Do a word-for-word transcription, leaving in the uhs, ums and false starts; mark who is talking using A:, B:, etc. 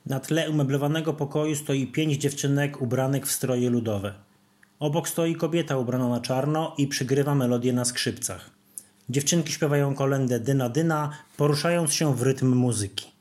A: Na tle umeblowanego pokoju stoi pięć dziewczynek ubranych w stroje ludowe. Obok stoi kobieta ubrana na czarno i przygrywa melodię na skrzypcach. Dziewczynki śpiewają kolędę Dyna Dyna, poruszając się w rytm muzyki.